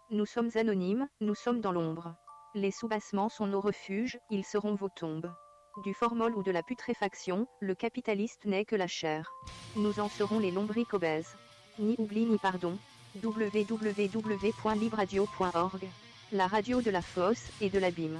Nous sommes anonymes, nous sommes dans l'ombre. Les soubassements sont nos refuges, ils seront vos tombes. Du formol ou de la putréfaction, le capitaliste n'est que la chair. Nous en serons les lombrics obèses. Ni oubli ni pardon. www.libradio.org. La radio de la fosse et de l'abîme.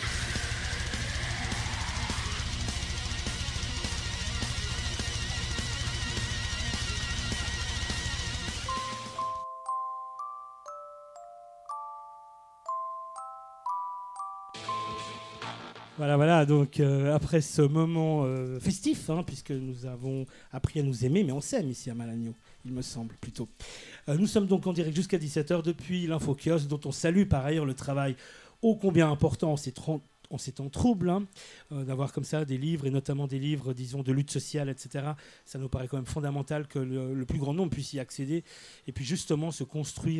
Voilà, donc après ce moment festif, puisque nous avons appris à nous aimer, mais on s'aime ici à Malagno, il me semble plutôt. Nous sommes donc en direct jusqu'à 17h depuis l'Infokiosque, dont on salue par ailleurs le travail ô combien important en ces temps troubles, d'avoir comme ça des livres, et notamment des livres, disons, de lutte sociale, etc. Ça nous paraît quand même fondamental que le plus grand nombre puisse y accéder, et puis justement se construire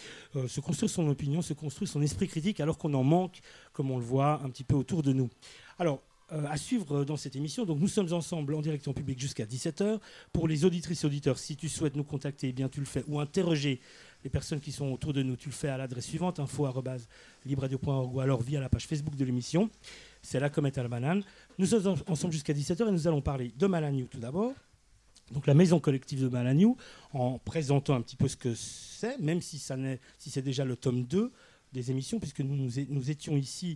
son opinion, se construire son esprit critique, alors qu'on en manque, comme on le voit un petit peu autour de nous. Alors, à suivre dans cette émission. Donc nous sommes ensemble en direct en public jusqu'à 17h. Pour les auditrices et auditeurs, si tu souhaites nous contacter, eh bien tu le fais, ou interroger les personnes qui sont autour de nous, tu le fais à l'adresse suivante, info@libradio.org, ou alors via la page Facebook de l'émission. C'est la comète à la banane. Nous sommes ensemble jusqu'à 17h et nous allons parler de Malagnou tout d'abord. Donc la maison collective de Malagnou, en présentant un petit peu ce que c'est, même si c'est déjà le tome 2 des émissions, puisque nous étions ici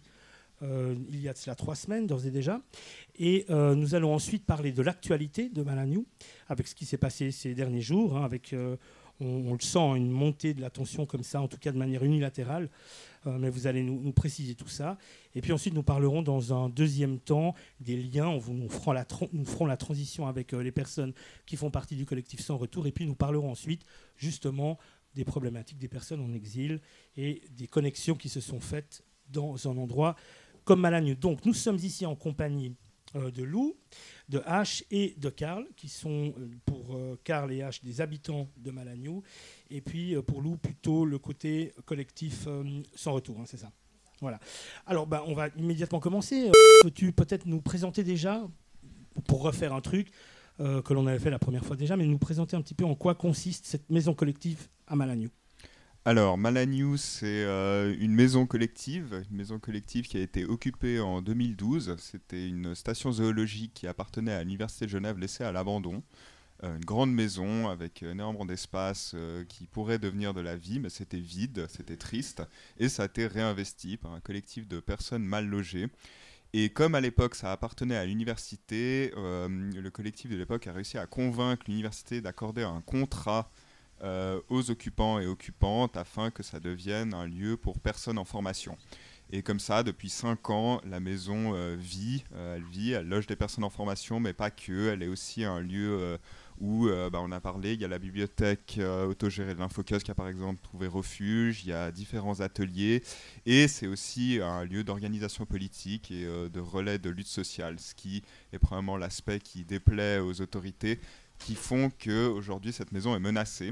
il y a de cela 3 semaines d'ores et déjà. Et nous allons ensuite parler de l'actualité de Malagnou, avec ce qui s'est passé ces derniers jours, avec, on le sent, une montée de la tension comme ça, en tout cas de manière unilatérale. Mais vous allez nous préciser tout ça. Et puis ensuite, nous parlerons dans un deuxième temps des liens. Nous ferons la transition avec les personnes qui font partie du collectif Sans Retour. Et puis nous parlerons ensuite justement des problématiques des personnes en exil et des connexions qui se sont faites dans un endroit comme Malagnou. Donc nous sommes ici en compagnie de Lou, de H et de Karl, qui sont pour Karl et H des habitants de Malagnou, et puis pour Lou plutôt le côté collectif Sans Retour, c'est ça. Voilà. Alors on va immédiatement commencer. Peux-tu peut-être nous présenter déjà, pour refaire un truc que l'on avait fait la première fois déjà, mais nous présenter un petit peu en quoi consiste cette maison collective à Malagnou. Alors, Malagnou, c'est une maison collective qui a été occupée en 2012. C'était une station zoologique qui appartenait à l'Université de Genève, laissée à l'abandon. Une grande maison avec énormément d'espace qui pourrait devenir de la vie, mais c'était vide, c'était triste. Et ça a été réinvesti par un collectif de personnes mal logées. Et comme à l'époque ça appartenait à l'université, le collectif de l'époque a réussi à convaincre l'université d'accorder un contrat aux occupants et occupantes afin que ça devienne un lieu pour personnes en formation. Et comme ça, depuis 5 ans, la maison elle loge des personnes en formation, mais pas que, elle est aussi un lieu où, on a parlé, il y a la bibliothèque autogérée de l'Infokiosque qui a par exemple trouvé refuge, il y a différents ateliers, et c'est aussi un lieu d'organisation politique et de relais de lutte sociale, ce qui est probablement l'aspect qui déplaît aux autorités, qui font qu'aujourd'hui cette maison est menacée.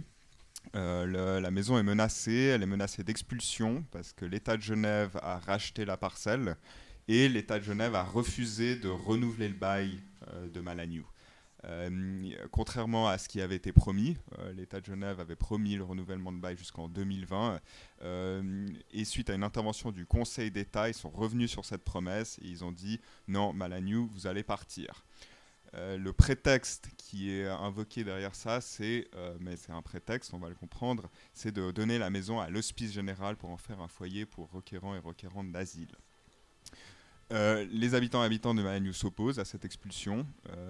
La maison est menacée, elle est menacée d'expulsion parce que l'État de Genève a racheté la parcelle et l'État de Genève a refusé de renouveler le bail de Malagnou. Contrairement à ce qui avait été promis, l'État de Genève avait promis le renouvellement de bail jusqu'en 2020 et suite à une intervention du Conseil d'État, ils sont revenus sur cette promesse et ils ont dit non, Malagnou, vous allez partir. Le prétexte qui est invoqué derrière ça, mais c'est un prétexte, on va le comprendre, c'est de donner la maison à l'hospice général pour en faire un foyer pour requérants et requérantes d'asile. Les habitants et habitantes de Malagnou s'opposent à cette expulsion,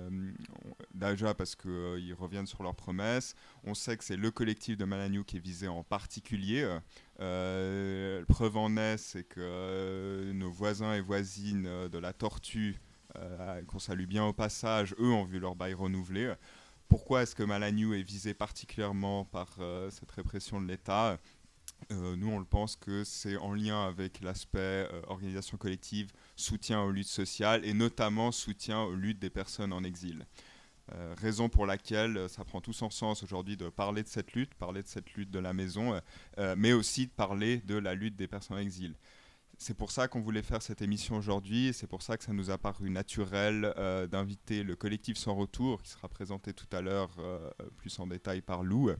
déjà parce qu'ils reviennent sur leurs promesses. On sait que c'est le collectif de Malagnou qui est visé en particulier. Preuve en est, c'est que nos voisins et voisines de la Tortue, qu'on salue bien au passage, eux ont vu leur bail renouvelé. Pourquoi est-ce que Malagnou est visé particulièrement par cette répression de l'État ? Nous, on le pense que c'est en lien avec l'aspect organisation collective, soutien aux luttes sociales et notamment soutien aux luttes des personnes en exil. Raison pour laquelle ça prend tout son sens aujourd'hui de parler de cette lutte de la maison, mais aussi de parler de la lutte des personnes en exil. C'est pour ça qu'on voulait faire cette émission aujourd'hui, et c'est pour ça que ça nous a paru naturel d'inviter le collectif Sans Retour, qui sera présenté tout à l'heure plus en détail par Lou,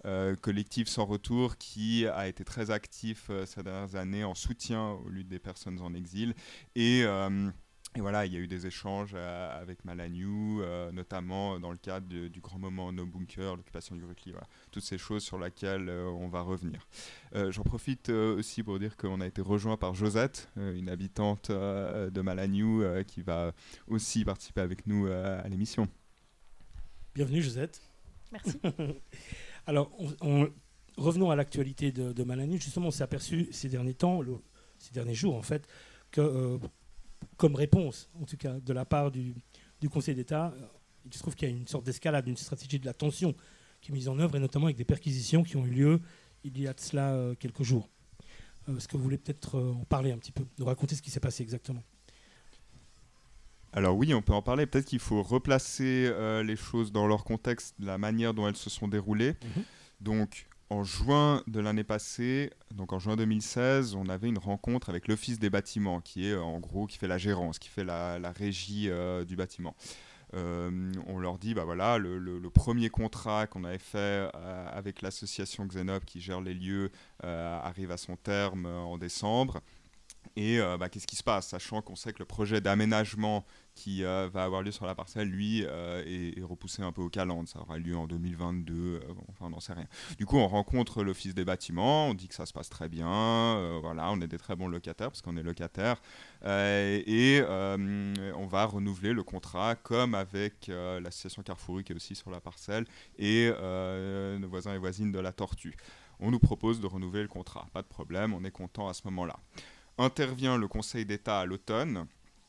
collectif Sans Retour qui a été très actif ces dernières années en soutien aux luttes des personnes en exil. Et voilà, il y a eu des échanges avec Malagnou, notamment dans le cadre du grand moment No Bunker, l'occupation du Rukli, voilà. Toutes ces choses sur lesquelles on va revenir. J'en profite aussi pour dire qu'on a été rejoint par Josette, une habitante de Malagnou, qui va aussi participer avec nous à l'émission. Bienvenue Josette. Merci. Alors, revenons à l'actualité de Malagnou. Justement, on s'est aperçu ces derniers jours en fait, que comme réponse, en tout cas, de la part du Conseil d'État, il se trouve qu'il y a une sorte d'escalade, une stratégie de la tension qui est mise en œuvre, et notamment avec des perquisitions qui ont eu lieu il y a de cela quelques jours. Est-ce que vous voulez peut-être en parler un petit peu, nous raconter ce qui s'est passé exactement ? Alors oui, on peut en parler. Peut-être qu'il faut replacer les choses dans leur contexte, la manière dont elles se sont déroulées. Donc, en juin de l'année passée, donc en juin 2016, on avait une rencontre avec l'Office des bâtiments, qui est en gros qui fait la gérance, qui fait la régie du bâtiment. On leur dit, bah voilà, le premier contrat qu'on avait fait avec l'association Xenop qui gère les lieux arrive à son terme en décembre. Et qu'est-ce qui se passe, sachant qu'on sait que le projet d'aménagement qui va avoir lieu sur la parcelle, lui, est repoussé un peu au calendrier. Ça aura lieu en 2022, enfin on n'en sait rien. Du coup, on rencontre l'Office des bâtiments, on dit que ça se passe très bien, voilà, on est des très bons locataires parce qu'on est locataires, et on va renouveler le contrat comme avec l'association Carrefour qui est aussi sur la parcelle et nos voisins et voisines de la Tortue. On nous propose de renouveler le contrat, pas de problème, on est content à ce moment-là. Intervient le Conseil d'État à l'automne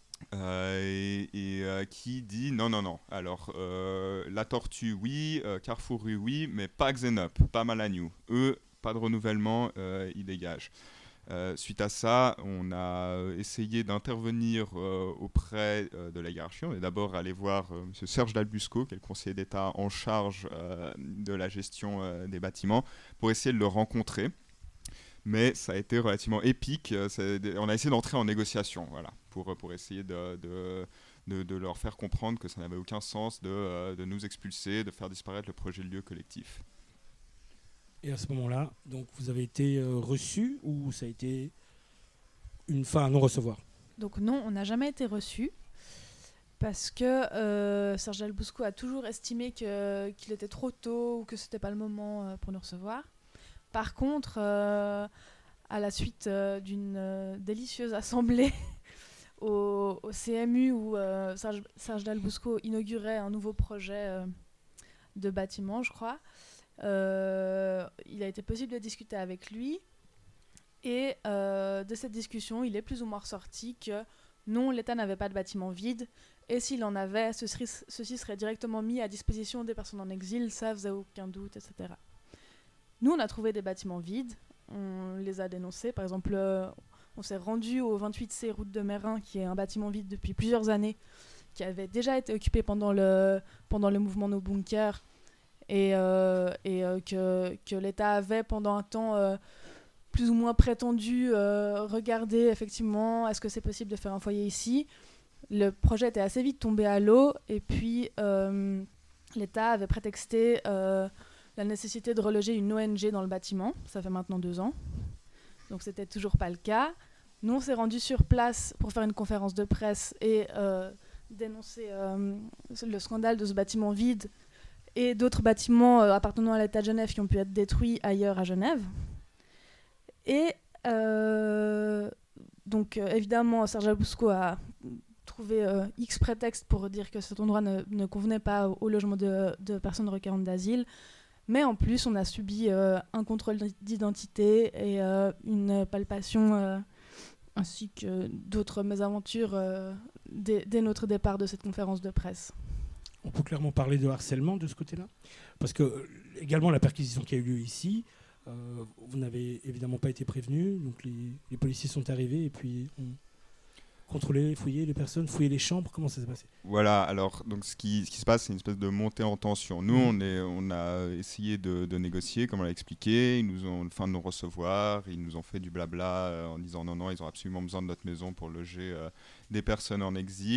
qui dit non. Alors, la Tortue, oui, Carrefour, oui, mais pas Xenop, pas Malagnou. Eux, pas de renouvellement, ils dégagent. Suite à ça, on a essayé d'intervenir auprès de la hiérarchie. On est d'abord allé voir M. Serge Dalbusco, qui est le conseiller d'État en charge de la gestion des bâtiments, pour essayer de le rencontrer. Mais ça a été relativement épique. On a essayé d'entrer en négociation, voilà, pour essayer de leur faire comprendre que ça n'avait aucun sens de nous expulser, de faire disparaître le projet de lieu collectif. Et à ce moment-là, donc, vous avez été reçu ou ça a été une fin à non-recevoir ? Donc non, on n'a jamais été reçu parce que Serge Dalbusco a toujours estimé qu'il était trop tôt ou que ce n'était pas le moment pour nous recevoir. Par contre, à la suite d'une délicieuse assemblée au CMU où Serge Dalbusco inaugurait un nouveau projet de bâtiment, je crois, il a été possible de discuter avec lui. Et de cette discussion, il est plus ou moins ressorti que non, l'État n'avait pas de bâtiment vide. Et s'il en avait, ceci serait directement mis à disposition des personnes en exil, ça faisait aucun doute, etc. Nous, on a trouvé des bâtiments vides, on les a dénoncés. Par exemple, on s'est rendu au 28C route de Mérin, qui est un bâtiment vide depuis plusieurs années, qui avait déjà été occupé pendant le mouvement No Bunker, et que l'État avait pendant un temps plus ou moins prétendu regarder effectivement, est-ce que c'est possible de faire un foyer ici ? Le projet était assez vite tombé à l'eau, et puis l'État avait prétexté la nécessité de reloger une ONG dans le bâtiment. Ça fait maintenant 2 ans. Donc c'était toujours pas le cas. Nous, on s'est rendus sur place pour faire une conférence de presse et dénoncer le scandale de ce bâtiment vide et d'autres bâtiments appartenant à l'État de Genève qui ont pu être détruits ailleurs à Genève. Et donc évidemment, Serge Dalbusco a trouvé X prétexte pour dire que cet endroit ne convenait pas au logement de personnes requérantes d'asile. Mais en plus, on a subi un contrôle d'identité et une palpation, ainsi que d'autres mésaventures dès notre départ de cette conférence de presse. On peut clairement parler de harcèlement de ce côté-là ? Parce que, également, la perquisition qui a eu lieu ici, vous n'avez évidemment pas été prévenu, donc les policiers sont arrivés et puis ont contrôlé, fouillé les personnes, fouillé les chambres. Comment ça s'est passé ? Voilà, alors donc ce qui se passe, c'est une espèce de montée en tension. Nous, on a essayé de négocier, comme on l'a expliqué. Ils nous ont fin de nous recevoir, ils nous ont fait du blabla en disant non, ils ont absolument besoin de notre maison pour loger des personnes en exil.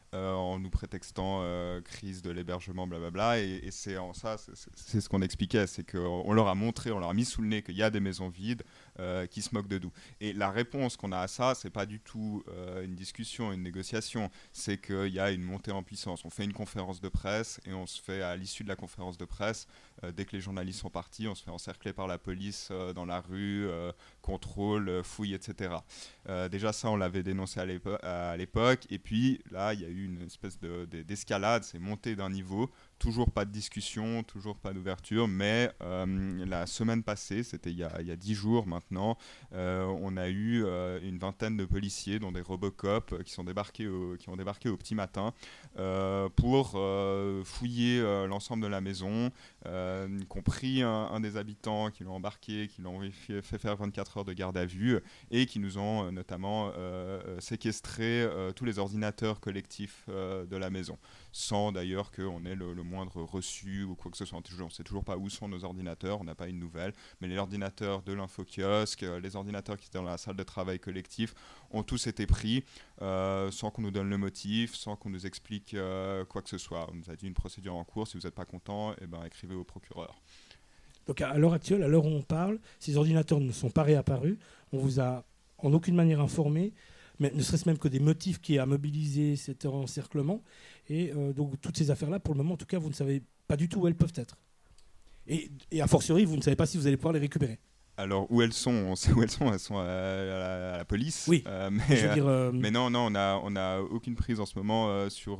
en nous prétextant crise de l'hébergement, blablabla. Et c'est en ça, c'est ce qu'on expliquait, c'est qu'on leur a montré, on leur a mis sous le nez qu'il y a des maisons vides qui se moquent de nous. Et la réponse qu'on a à ça, c'est pas du tout une discussion, une négociation, c'est qu'il y a une montée en puissance. On fait une conférence de presse et on se fait, à l'issue de la conférence de presse, dès que les journalistes sont partis, on se fait encercler par la police dans la rue, contrôle, fouille, etc. Déjà ça, on l'avait dénoncé à l'époque, et puis là, il y a eu une espèce d'escalade, c'est monté d'un niveau, toujours pas de discussion, toujours pas d'ouverture, mais la semaine passée, c'était il y a 10 jours maintenant, on a eu une vingtaine de policiers, dont des Robocop, qui ont débarqué au petit matin pour fouiller l'ensemble de la maison, qui ont pris un des habitants, qui l'ont embarqué, qui l'ont fait faire 24 heures de garde à vue, et qui nous ont notamment séquestré tous les ordinateurs collectifs de la maison, sans d'ailleurs qu'on ait le moindre reçu ou quoi que ce soit. On ne sait toujours pas où sont nos ordinateurs, on n'a pas une nouvelle, mais les ordinateurs de l'infokiosque, les ordinateurs qui étaient dans la salle de travail collectif ont tous été pris sans qu'on nous donne le motif, sans qu'on nous explique quoi que ce soit. On nous a dit une procédure en cours, si vous n'êtes pas content, écrivez au procureur. Donc à l'heure actuelle, à l'heure où on parle, ces ordinateurs ne sont pas réapparus, on vous a en aucune manière informé, mais ne serait-ce même que des motifs qui a mobilisé cet encerclement. Et donc toutes ces affaires-là, pour le moment, en tout cas, vous ne savez pas du tout où elles peuvent être. Et a fortiori, vous ne savez pas si vous allez pouvoir les récupérer. Alors, où elles sont, on sait où elles sont à la police. Oui, mais non, on n'a aucune prise en ce moment sur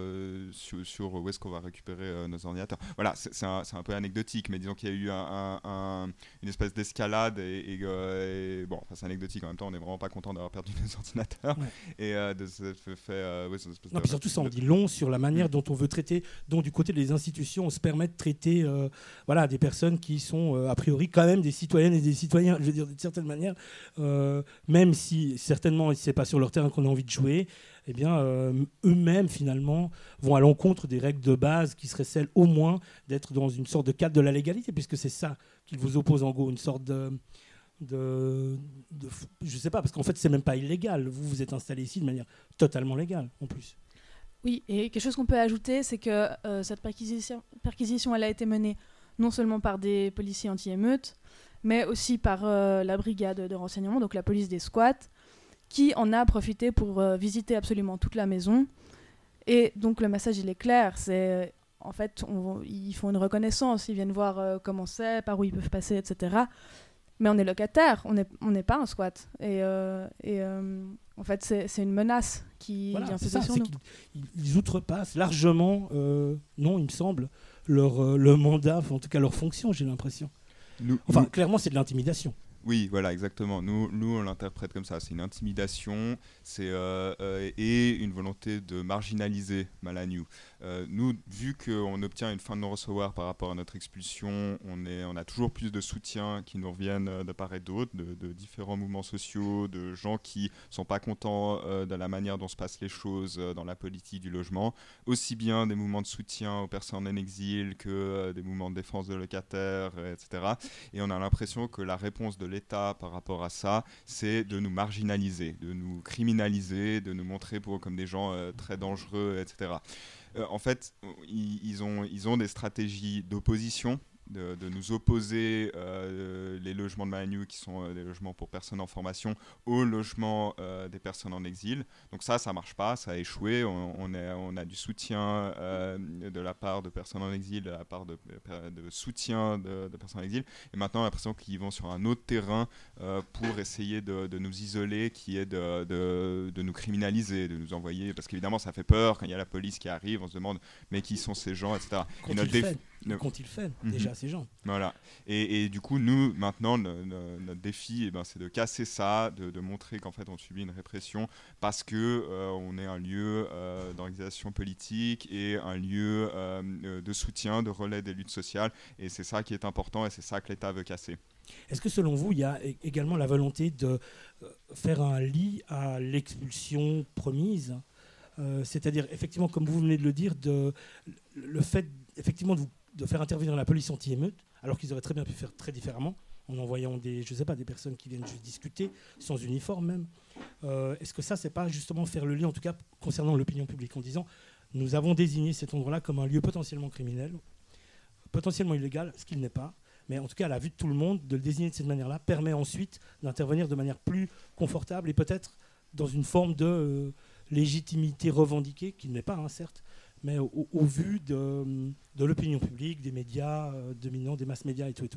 où est-ce qu'on va récupérer nos ordinateurs. Voilà, c'est un peu anecdotique, mais disons qu'il y a eu une espèce d'escalade et bon, c'est anecdotique en même temps, on n'est vraiment pas content d'avoir perdu nos ordinateurs. Ouais. Et de ce fait... non, puis surtout, ça en dit long sur la manière dont on veut traiter, dont du côté des institutions, on se permet de traiter des personnes qui sont a priori quand même des citoyennes et des citoyens, je veux dire, d'une certaine manière, même si certainement c'est pas sur leur terrain qu'on a envie de jouer, eh bien eux-mêmes finalement vont à l'encontre des règles de base qui seraient celles au moins d'être dans une sorte de cadre de la légalité, puisque c'est ça qu'ils vous opposent en gros, une sorte je sais pas, parce qu'en fait c'est même pas illégal, vous êtes installé ici de manière totalement légale en plus. Oui, et quelque chose qu'on peut ajouter, c'est que cette perquisition elle a été menée non seulement par des policiers anti-émeutes, mais aussi par la brigade de renseignement, donc la police des squats, qui en a profité pour visiter absolument toute la maison. Et donc le message, il est clair, c'est en fait, ils font une reconnaissance, ils viennent voir comment c'est, par où ils peuvent passer, etc. Mais on est locataire, on n'est pas un squat. Et en fait, c'est une menace qui vient peser sur nous. Ils outrepassent largement, non, il me semble, leur mandat, en tout cas leur fonction, j'ai l'impression. Clairement, c'est de l'intimidation. Oui, voilà, exactement. Nous, on l'interprète comme ça. C'est une intimidation, et une volonté de marginaliser Malagnou. Nous, vu qu'on obtient une fin de non-recevoir par rapport à notre expulsion, on a toujours plus de soutien qui nous reviennent de part et d'autre, de différents mouvements sociaux, de gens qui ne sont pas contents de la manière dont se passent les choses dans la politique du logement, aussi bien des mouvements de soutien aux personnes en exil que des mouvements de défense de locataires, etc. Et on a l'impression que la réponse de l'État par rapport à ça, c'est de nous marginaliser, de nous criminaliser, de nous montrer comme des gens très dangereux, etc. En fait, ils ont des stratégies d'opposition, de nous opposer les logements de Malagnou, qui sont des logements pour personnes en formation, aux logements des personnes en exil. Donc ça marche pas, ça a échoué. On a du soutien de la part de personnes en exil, de la part de soutien de personnes en exil. Et maintenant, on a l'impression qu'ils vont sur un autre terrain pour essayer de nous isoler, qui est de nous criminaliser, de nous envoyer. Parce qu'évidemment, ça fait peur quand il y a la police qui arrive, on se demande mais qui sont ces gens, etc. Qu'ont-ils fait déjà ces gens? Voilà. Et du coup, nous, maintenant, notre défi, c'est de casser ça, de montrer qu'en fait, on subit une répression parce que on est un lieu d'organisation politique et un lieu de soutien, de relais des luttes sociales. Et c'est ça qui est important et c'est ça que l'État veut casser. Est-ce que selon vous, il y a également la volonté de faire un lit à l'expulsion promise, c'est-à-dire, effectivement, comme vous venez de le dire, le fait, effectivement, de faire intervenir la police anti-émeute, alors qu'ils auraient très bien pu faire très différemment, en envoyant des personnes qui viennent juste discuter, sans uniforme même. Est-ce que ça, c'est pas justement faire le lien, en tout cas concernant l'opinion publique, en disant nous avons désigné cet endroit-là comme un lieu potentiellement criminel, potentiellement illégal, ce qu'il n'est pas, mais en tout cas à la vue de tout le monde, de le désigner de cette manière-là permet ensuite d'intervenir de manière plus confortable et peut-être dans une forme de légitimité revendiquée, qui n'est pas, hein, certes, mais au vu de l'opinion publique, des médias dominants, des masses médias et tout et tout.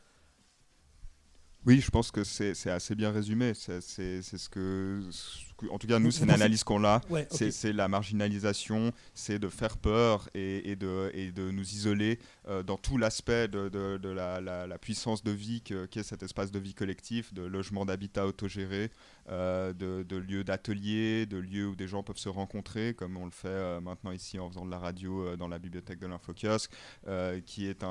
Oui, je pense que c'est assez bien résumé. C'est ce que, en tout cas, nous, c'est une analyse qu'on a. Ouais, okay. C'est la marginalisation, c'est de faire peur et de nous isoler dans tout l'aspect de la puissance de vie qu'est cet espace de vie collectif, de logement, d'habitat autogéré, de lieux d'atelier, de lieux où des gens peuvent se rencontrer, comme on le fait maintenant ici en faisant de la radio dans la bibliothèque de l'Infokiosque, qui est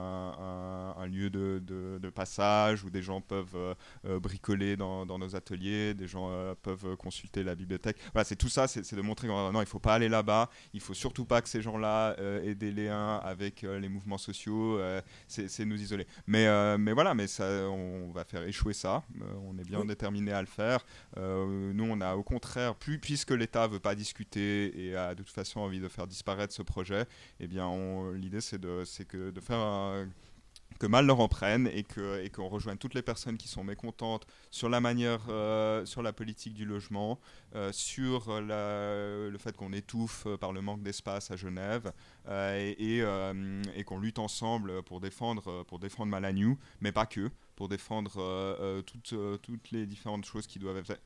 un lieu de passage où des gens peuvent bricoler dans nos ateliers, des gens peuvent consulter la bibliothèque. Voilà, c'est tout ça, c'est de montrer que non, il ne faut pas aller là-bas, il ne faut surtout pas que ces gens-là aient des liens avec les mouvements sociaux, c'est nous isoler. Mais voilà, mais ça, on va faire échouer ça, on est bien déterminé à le faire. Nous, on a au contraire, puisque l'État ne veut pas discuter et a de toute façon envie de faire disparaître ce projet, eh bien, l'idée, c'est de faire que mal leur en prenne et qu'on rejoigne toutes les personnes qui sont mécontentes sur la manière, sur la politique du logement, sur le fait qu'on étouffe par le manque d'espace à Genève et qu'on lutte ensemble pour défendre Malagnou, mais pas que, pour défendre toutes les différentes choses qui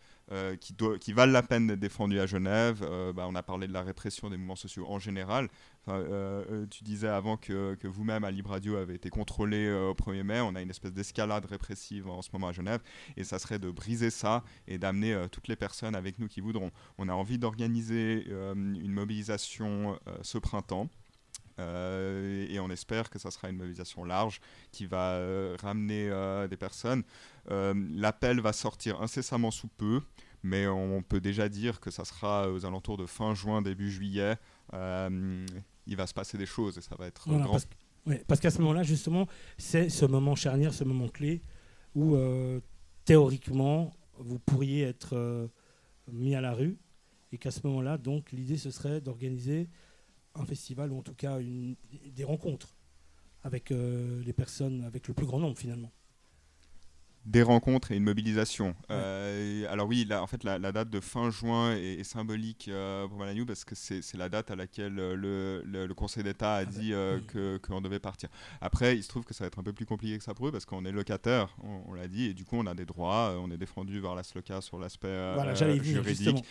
valent la peine d'être défendues à Genève. On a parlé de la répression des mouvements sociaux en général. Tu disais avant que vous-même à Libre Radio avez été contrôlé au 1er mai. On a une espèce d'escalade répressive en ce moment à Genève et ça serait de briser ça et d'amener toutes les personnes avec nous qui voudront. On a envie d'organiser une mobilisation ce printemps. Et on espère que ça sera une mobilisation large qui va ramener des personnes. L'appel va sortir incessamment sous peu, mais on peut déjà dire que ça sera aux alentours de fin juin, début juillet. Il va se passer des choses et ça va être grand. Parce qu'à ce moment-là, justement, c'est ce moment charnière, ce moment clé où théoriquement, vous pourriez être mis à la rue et qu'à ce moment-là, donc, l'idée, ce serait d'organiser un festival ou en tout cas des rencontres avec les personnes, avec le plus grand nombre finalement. Des rencontres et une mobilisation. Alors oui, en fait, la date de fin juin est symbolique pour Malagnou parce que c'est la date à laquelle le Conseil d'État a dit qu'on devait partir. Après, il se trouve que ça va être un peu plus compliqué que ça pour eux parce qu'on est locataire, on l'a dit, et du coup, on a des droits, on est défendu par la SLOCA sur l'aspect juridique.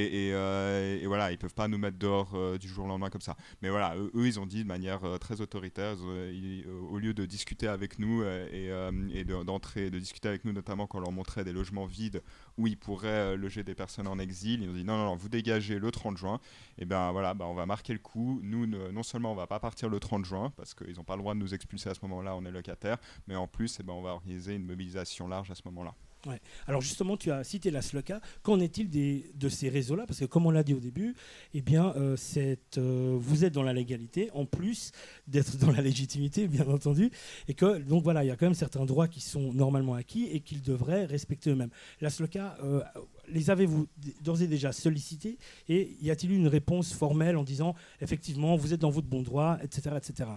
Et voilà, ils ne peuvent pas nous mettre dehors du jour au lendemain comme ça. Mais voilà, eux ils ont dit de manière très autoritaire, au lieu de discuter avec nous et d'entrer, de discuter avec nous, notamment quand on leur montrait des logements vides où ils pourraient loger des personnes en exil. Ils ont dit non, vous dégagez le 30 juin. Et bien voilà, on va marquer le coup. Nous, non seulement on ne va pas partir le 30 juin parce qu'ils n'ont pas le droit de nous expulser à ce moment-là, on est locataire, mais en plus, on va organiser une mobilisation large à ce moment-là. Ouais. Alors justement, tu as cité la SLOCA. Qu'en est-il de ces réseaux-là ? Parce que comme on l'a dit au début, eh bien, vous êtes dans la légalité, en plus d'être dans la légitimité, bien entendu. Et que donc voilà, il y a quand même certains droits qui sont normalement acquis et qu'ils devraient respecter eux-mêmes. La SLOCA, les avez-vous d'ores et déjà sollicités ? Et y a-t-il eu une réponse formelle en disant effectivement, vous êtes dans votre bon droit, etc., etc.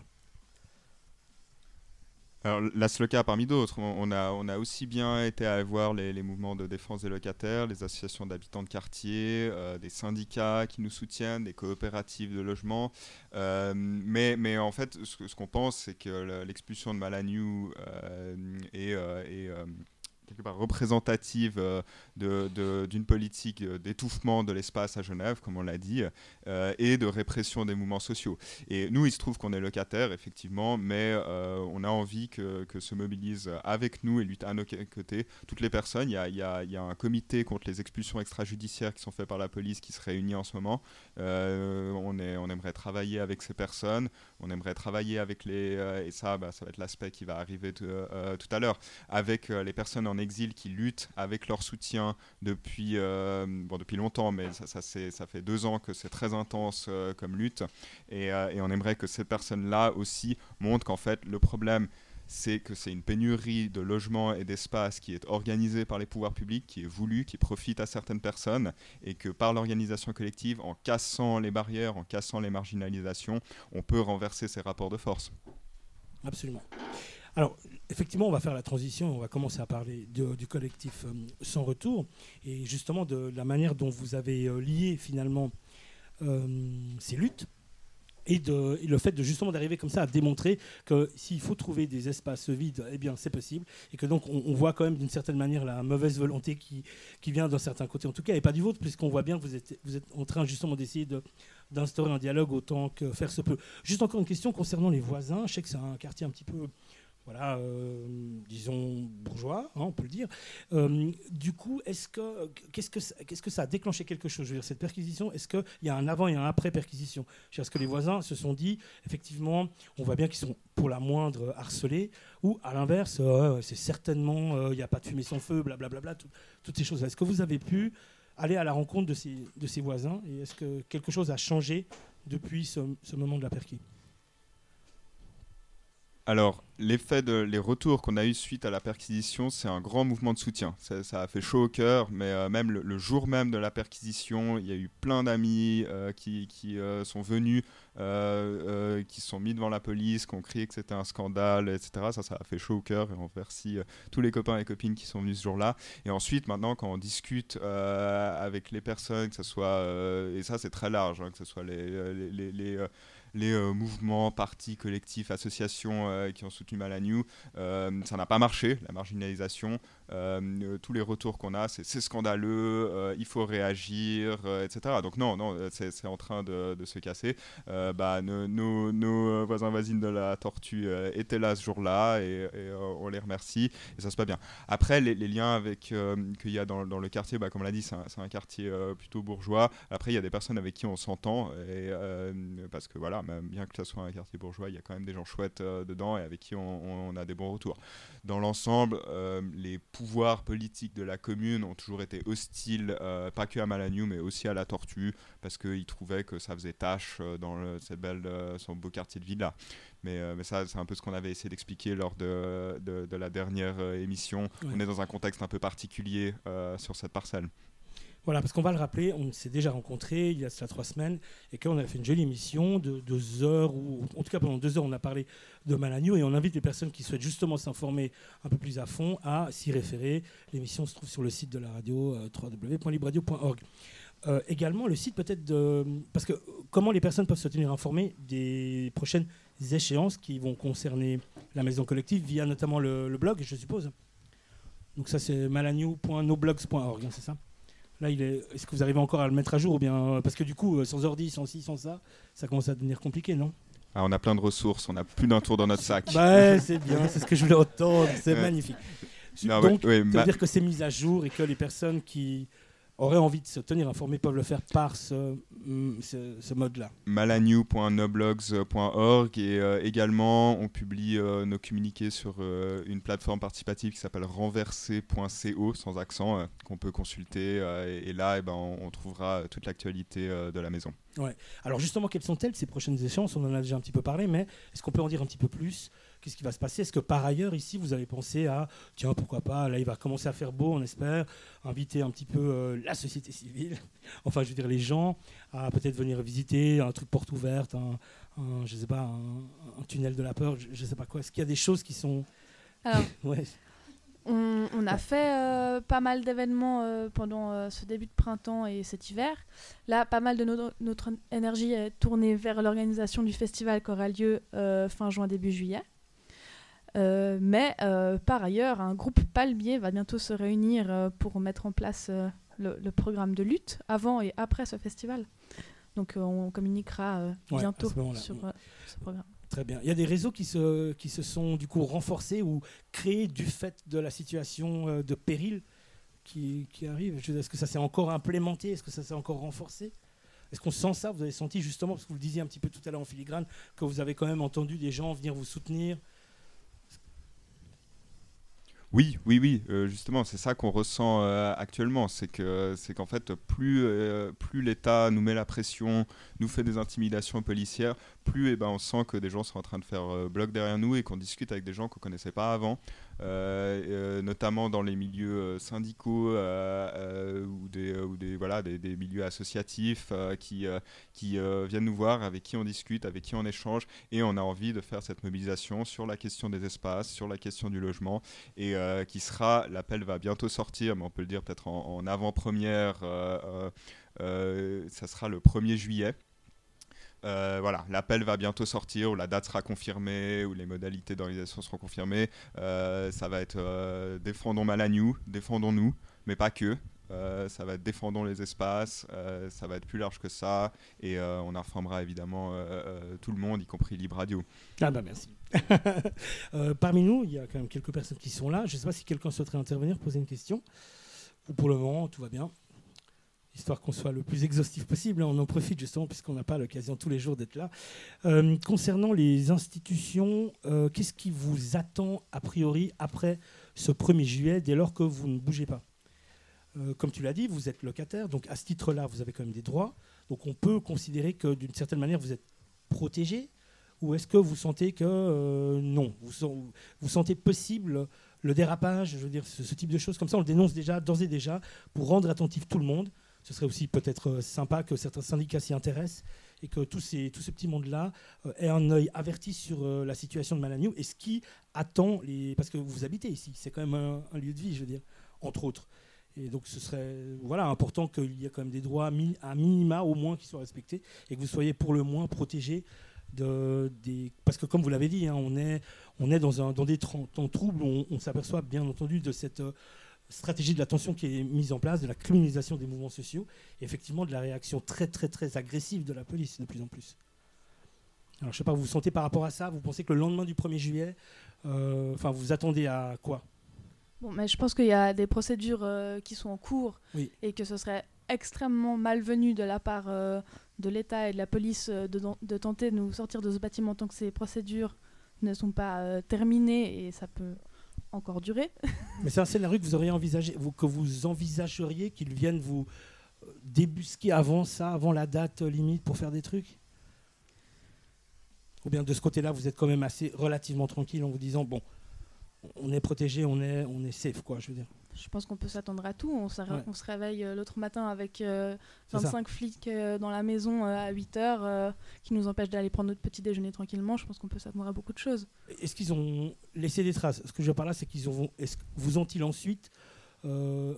Alors, la SLOCA parmi d'autres, on a aussi bien été à voir les mouvements de défense des locataires, les associations d'habitants de quartier, des syndicats qui nous soutiennent, des coopératives de logement. Mais en fait, ce qu'on pense, c'est que l'expulsion de Malagnou est quelque part représentative d'une politique d'étouffement de l'espace à Genève, comme on l'a dit, et de répression des mouvements sociaux. Et nous, il se trouve qu'on est locataires, effectivement, mais on a envie que se mobilisent avec nous et luttent à nos côtés toutes les personnes. Il y a un comité contre les expulsions extrajudiciaires qui sont faites par la police qui se réunit en ce moment. On aimerait travailler avec ces personnes, on aimerait travailler avec et ça va être l'aspect qui va arriver tout à l'heure, avec les personnes en exil qui luttent avec leur soutien depuis longtemps, mais ça fait 2 ans que c'est très intense comme lutte, et on aimerait que ces personnes-là aussi montrent qu'en fait le problème c'est que c'est une pénurie de logements et d'espaces qui est organisée par les pouvoirs publics, qui est voulue, qui profite à certaines personnes, et que par l'organisation collective, en cassant les barrières, en cassant les marginalisations, on peut renverser ces rapports de force. Absolument. Alors, effectivement, on va faire la transition, on va commencer à parler du collectif Sans Retour, et justement de la manière dont vous avez lié finalement ces luttes, et le fait justement d'arriver comme ça à démontrer que s'il faut trouver des espaces vides, eh bien c'est possible, et que donc on voit quand même d'une certaine manière la mauvaise volonté qui vient d'un certain côté, en tout cas, et pas du vôtre, puisqu'on voit bien que vous êtes en train justement d'essayer d'instaurer un dialogue autant que faire se peut. Juste encore une question concernant les voisins. Je sais que c'est un quartier un petit peu, voilà, disons bourgeois, hein, on peut le dire. Du coup, qu'est-ce que ça a déclenché quelque chose? Je veux dire, cette perquisition, est-ce qu'il y a un avant et un après perquisition? Est-ce que les voisins se sont dit, effectivement, on voit bien qu'ils sont pour la moindre harcelés, ou à l'inverse, c'est certainement, il n'y a pas de fumée sans feu, blablabla, toutes ces choses-là. Est-ce que vous avez pu aller à la rencontre de ces voisins, et est-ce que quelque chose a changé depuis ce moment de la perquis? Alors, les retours qu'on a eu suite à la perquisition, c'est un grand mouvement de soutien. Ça a fait chaud au cœur, mais même le jour même de la perquisition, il y a eu plein d'amis qui sont venus, qui se sont mis devant la police, qui ont crié que c'était un scandale, etc. Ça a fait chaud au cœur, et on remercie tous les copains et copines qui sont venus ce jour-là. Et ensuite, maintenant, quand on discute avec les personnes, que ce soit, et ça c'est très large, hein, que ce soit les mouvements, partis, collectifs, associations qui ont soutenu Malagnou, ça n'a pas marché, la marginalisation. Tous les retours qu'on a, c'est scandaleux, il faut réagir, etc. Donc non, c'est en train de se casser. Nos voisins voisines de la Tortue étaient là ce jour-là, et on les remercie, et ça se passe bien. Après, les liens qu'il y a dans le quartier, comme on l'a dit, c'est un quartier plutôt bourgeois. Après, il y a des personnes avec qui on s'entend, parce que voilà, même bien que ça soit un quartier bourgeois, il y a quand même des gens chouettes dedans, et avec qui on a des bons retours. Dans l'ensemble, les pouvoirs politiques de la commune ont toujours été hostiles, pas que à Malagnou, mais aussi à la Tortue, parce qu'ils trouvaient que ça faisait tâche dans son beau quartier de ville-là. Mais ça, c'est un peu ce qu'on avait essayé d'expliquer lors de la dernière émission. Ouais. On est dans un contexte un peu particulier sur cette parcelle. Voilà, parce qu'on va le rappeler, on s'est déjà rencontrés il y a cela 3 semaines, et qu'on a fait une jolie émission de 2 heures, ou en tout cas pendant 2 heures on a parlé de Malagnou, et on invite les personnes qui souhaitent justement s'informer un peu plus à fond à s'y référer. L'émission se trouve sur le site de la radio, www.libradio.org. Également le site peut-être parce que comment les personnes peuvent se tenir informées des prochaines échéances qui vont concerner la maison collective, via notamment le blog, je suppose. Donc ça c'est malagnou.noblogs.org, hein, c'est ça? Là, est-ce que vous arrivez encore à le mettre à jour, ou bien parce que du coup, sans ordi, sans ci, sans ça, ça commence à devenir compliqué, non? On a plein de ressources, on a plus d'un tour dans notre sac. C'est bien, c'est ce que je voulais entendre, c'est magnifique. Donc, ça veut dire que c'est mis à jour, et que les personnes qui auraient envie de se tenir informées peuvent le faire par ce mode-là. malagnou.noblogs.org, et également on publie nos communiqués sur une plateforme participative qui s'appelle renversé.co, sans accent, qu'on peut consulter, et là on trouvera toute l'actualité de la maison. Ouais. Alors justement, quelles sont-elles ces prochaines échéances? On en a déjà un petit peu parlé, mais est-ce qu'on peut en dire un petit peu plus? Qu'est-ce qui va se passer? Est-ce que par ailleurs, ici, vous avez pensé à, tiens, pourquoi pas, là, il va commencer à faire beau, on espère, inviter un petit peu la société civile, enfin, je veux dire, les gens, à peut-être venir visiter un truc porte ouverte, je sais pas, un tunnel de la peur, je sais pas quoi. Est-ce qu'il y a des choses qui sont... Alors, ouais. On a fait pas mal d'événements pendant ce début de printemps et cet hiver. Là, pas mal de notre énergie est tournée vers l'organisation du festival qui aura lieu fin juin, début juillet. Mais par ailleurs, un groupe palmier va bientôt se réunir pour mettre en place le programme de lutte avant et après ce festival. Donc on communiquera bientôt sur ce programme. Très bien. Il y a des réseaux qui se sont du coup renforcés ou créés du fait de la situation de péril qui arrive. Est-ce que ça s'est encore implémenté? Est-ce que ça s'est encore renforcé? Est-ce qu'on sent ça? Vous avez senti justement, parce que vous le disiez un petit peu tout à l'heure en filigrane, que vous avez quand même entendu des gens venir vous soutenir? Oui, justement, c'est ça qu'on ressent actuellement, c'est qu'en fait, plus l'État nous met la pression, nous fait des intimidations policières, plus on sent que des gens sont en train de faire bloc derrière nous et qu'on discute avec des gens qu'on ne connaissait pas avant, notamment dans les milieux syndicaux ou des milieux associatifs qui viennent nous voir, avec qui on discute, avec qui on échange, et on a envie de faire cette mobilisation sur la question des espaces, sur la question du logement, et l'appel va bientôt sortir, mais on peut le dire peut-être en avant-première, ça sera le 1er juillet. L'appel va bientôt sortir, où la date sera confirmée, où les modalités d'organisation seront confirmées. Ça va être défendons Malagnou, défendons-nous, mais pas que. Ça va être défendons les espaces, ça va être plus large que ça, et on informera évidemment tout le monde, y compris Libre Radio. Ah bah merci. Parmi nous, il y a quand même quelques personnes qui sont là. Je ne sais pas si quelqu'un souhaiterait intervenir, poser une question. Ou pour le moment, tout va bien. Histoire qu'on soit le plus exhaustif possible. On en profite justement puisqu'on n'a pas l'occasion tous les jours d'être là. Concernant les institutions, qu'est-ce qui vous attend a priori après ce 1er juillet dès lors que vous ne bougez pas ? Comme tu l'as dit, vous êtes locataire, donc à ce titre-là, vous avez quand même des droits. Donc on peut considérer que d'une certaine manière, vous êtes protégé. Ou est-ce que vous sentez que non, vous sentez possible le dérapage, je veux dire, ce type de choses comme ça, on le dénonce déjà, d'ores et déjà, pour rendre attentif tout le monde. Ce serait aussi peut-être sympa que certains syndicats s'y intéressent et que tout ce petit monde-là ait un œil averti sur la situation de Malagnou et ce qui attend parce que vous habitez ici, c'est quand même un lieu de vie, je veux dire, entre autres. Et donc ce serait important qu'il y ait quand même des droits à minima au moins qui soient respectés et que vous soyez pour le moins protégés parce que comme vous l'avez dit, hein, on est dans des temps troubles, on s'aperçoit bien entendu de cette stratégie de la tension qui est mise en place, de la criminalisation des mouvements sociaux et effectivement de la réaction très très très agressive de la police de plus en plus. Alors je ne sais pas, vous vous sentez par rapport à ça, vous pensez que le lendemain du 1er juillet, vous attendez à quoi ? Bon, mais je pense qu'il y a des procédures qui sont en cours, oui. Et que ce serait extrêmement malvenu de la part de l'État et de la police de tenter de nous sortir de ce bâtiment tant que ces procédures ne sont pas terminées, et ça peut encore durer. Mais c'est un scénario que vous auriez envisagé, que vous envisageriez qu'ils viennent vous débusquer avant la date limite pour faire des trucs ? Ou bien de ce côté-là, vous êtes quand même relativement tranquille en vous disant, bon, on est protégé, on est safe, quoi, je veux dire. Je pense qu'on peut s'attendre à tout. On se réveille l'autre matin avec 25 flics dans la maison à 8h qui nous empêchent d'aller prendre notre petit déjeuner tranquillement. Je pense qu'on peut s'attendre à beaucoup de choses. Est-ce qu'ils ont laissé des traces ? Ce que je veux par là, c'est vous ont-ils ensuite relancé ?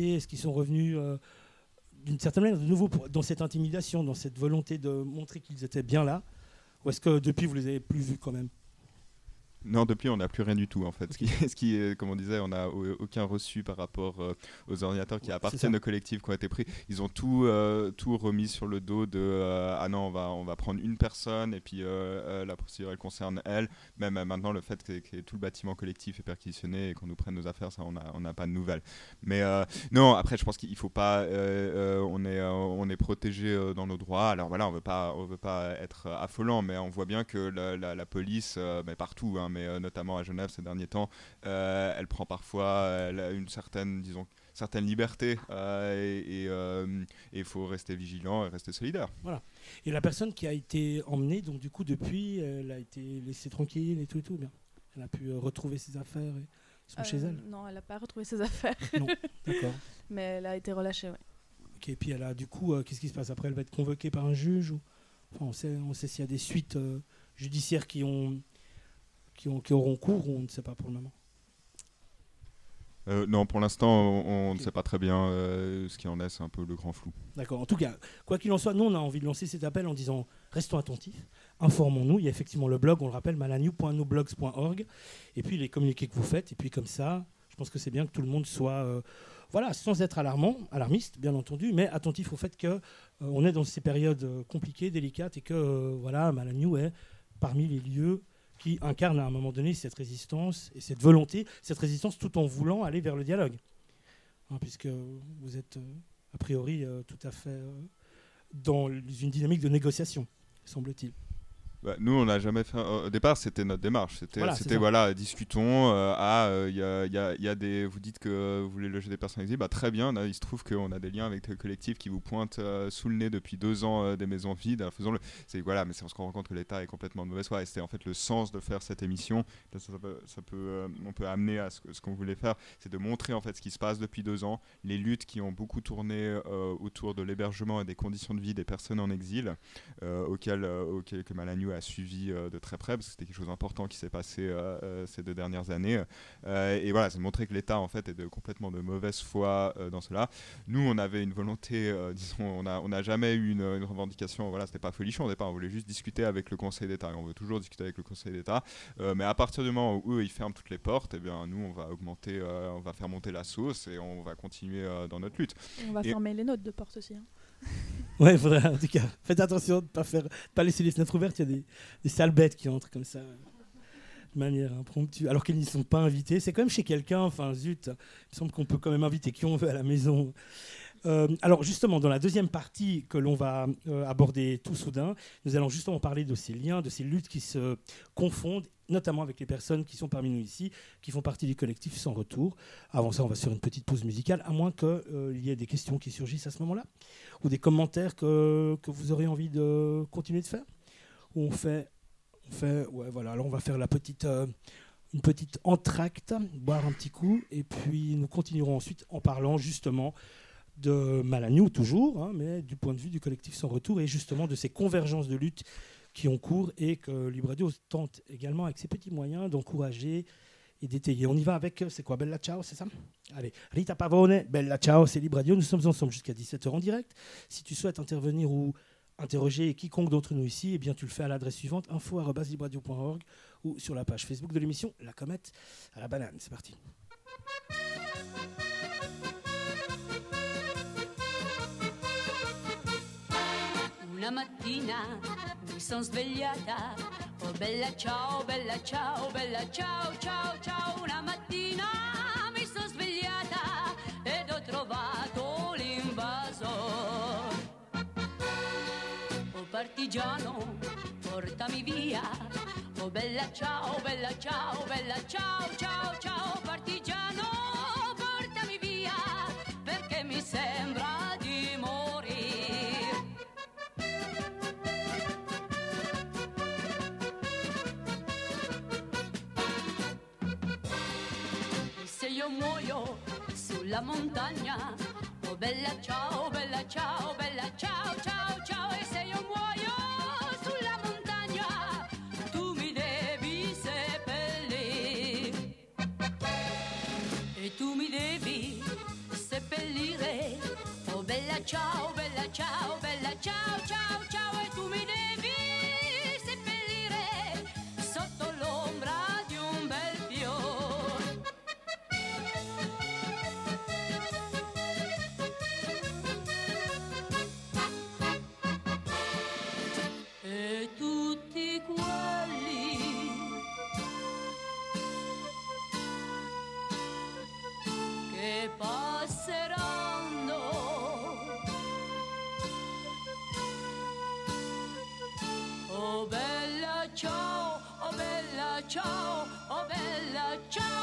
Est-ce qu'ils sont revenus d'une certaine manière de nouveau dans cette intimidation, dans cette volonté de montrer qu'ils étaient bien là ? Ou est-ce que depuis, vous les avez plus vus quand même ? Non, depuis, on n'a plus rien du tout, en fait. Ce qui est, comme on disait, on n'a aucun reçu par rapport aux ordinateurs qui appartiennent aux collectifs qui ont été pris. Ils ont tout remis sur le dos de ah non, on va prendre une personne et puis la procédure, elle concerne elle. Même maintenant, le fait que tout le bâtiment collectif est perquisitionné et qu'on nous prenne nos affaires, ça, on n'a pas de nouvelles. Mais non, après, je pense qu'il ne faut pas... on est protégé dans nos droits. Alors voilà, on veut pas être affolant, mais on voit bien que la police, mais partout, hein, mais notamment à Genève ces derniers temps, elle prend parfois une certaine liberté et il faut rester vigilant et rester solidaire. Voilà. Et la personne qui a été emmenée, donc du coup depuis, elle a été laissée tranquille et tout bien. Elle a pu retrouver ses affaires et ils sont chez elle. Non, elle n'a pas retrouvé ses affaires. Non, d'accord. Mais elle a été relâchée, oui. Ok, et puis elle a du coup, qu'est-ce qui se passe après ? Elle va être convoquée par un juge ou... on sait s'il y a des suites judiciaires qui auront cours ou on ne sait pas pour le moment. Non, pour l'instant, on ne sait pas très bien ce qu'il en est, c'est un peu le grand flou. D'accord. En tout cas, quoi qu'il en soit, nous, on a envie de lancer cet appel en disant restons attentifs, informons-nous. Il y a effectivement le blog, on le rappelle, malagnou.noblogs.org, et puis les communiqués que vous faites. Et puis comme ça, je pense que c'est bien que tout le monde soit, sans être alarmiste, bien entendu, mais attentif au fait qu'on est dans ces périodes compliquées, délicates, et que Malagnou est parmi les lieux qui incarne à un moment donné cette résistance et cette volonté, cette résistance tout en voulant aller vers le dialogue. Puisque vous êtes a priori tout à fait dans une dynamique de négociation, semble-t-il. Nous, on n'a jamais fait. Au départ, c'était notre démarche. C'était discutons. Il y a des. Vous dites que vous voulez loger des personnes exilées. Très bien. Il se trouve qu'on a des liens avec le collectif qui vous pointent sous le nez depuis 2 ans des maisons vides. Faisons-le. Mais on se rend compte que l'État est complètement de mauvaise foi. Et c'était en fait le sens de faire cette émission. On peut amener à ce qu'on voulait faire, c'est de montrer en fait ce qui se passe depuis 2 ans, les luttes qui ont beaucoup tourné autour de l'hébergement et des conditions de vie des personnes en exil, auxquelles que Malagnou a suivi de très près, parce que c'était quelque chose d'important qui s'est passé ces 2 dernières années. Et voilà, c'est de montrer que l'État en fait est complètement de mauvaise foi dans cela. Nous, on avait une volonté, disons, on n'a jamais eu une revendication. Voilà, c'était pas folichon au départ. On voulait juste discuter avec le Conseil d'État. Et on veut toujours discuter avec le Conseil d'État. Mais à partir du moment où eux ils ferment toutes les portes, eh bien nous on va faire monter la sauce et on va continuer dans notre lutte. On va fermer les notes de porte aussi. Ouais, il faudrait en tout cas. Faites attention de pas laisser les fenêtres ouvertes. Il y a des sales bêtes qui entrent comme ça de manière impromptue, alors qu'ils n'y sont pas invités. C'est quand même chez quelqu'un. Enfin, zut. Il me semble qu'on peut quand même inviter qui on veut à la maison. Alors justement, dans la deuxième partie que l'on va aborder tout soudain, nous allons justement parler de ces liens, de ces luttes qui se confondent, notamment avec les personnes qui sont parmi nous ici, qui font partie du collectif Sans Retour. Avant ça, on va sur une petite pause musicale, à moins qu'il y ait des questions qui surgissent à ce moment-là, ou des commentaires que vous aurez envie de continuer de faire. Ou on fait ouais, voilà. Alors on va faire une petite entracte, boire un petit coup, et puis nous continuerons ensuite en parlant justement de Malagnou toujours, mais du point de vue du collectif Sans Retour et justement de ces convergences de lutte qui ont cours et que Libre Radio tente également avec ses petits moyens d'encourager et d'étayer. On y va avec, c'est quoi, Bella Ciao, c'est ça ? Allez, Rita Pavone, Bella Ciao, c'est Libre Radio. Nous sommes ensemble jusqu'à 17h en direct. Si tu souhaites intervenir ou interroger quiconque d'entre nous ici, eh bien tu le fais à l'adresse suivante, info@libreradio.org ou sur la page Facebook de l'émission La Comète à la banane. C'est parti. Una mattina mi son svegliata, oh bella ciao, bella ciao, bella ciao, ciao, ciao. Una mattina mi son svegliata ed ho trovato l'invasor. Oh partigiano, portami via, oh bella ciao, bella ciao, bella ciao, ciao, ciao. Partigiano, portami via, perché mi sembra di morire. Se io muoio sulla montagna, oh bella ciao, bella ciao, bella ciao, ciao, ciao. E se io muoio sulla montagna, tu mi devi seppellire. E tu mi devi seppellire, oh bella ciao, bella ciao, bella ciao, ciao, ciao. E tu mi devi seppellire sotto l'ombra di un bel fiore. E tutti quelli che passeranno, oh bella ciao, oh bella ciao, oh bella ciao.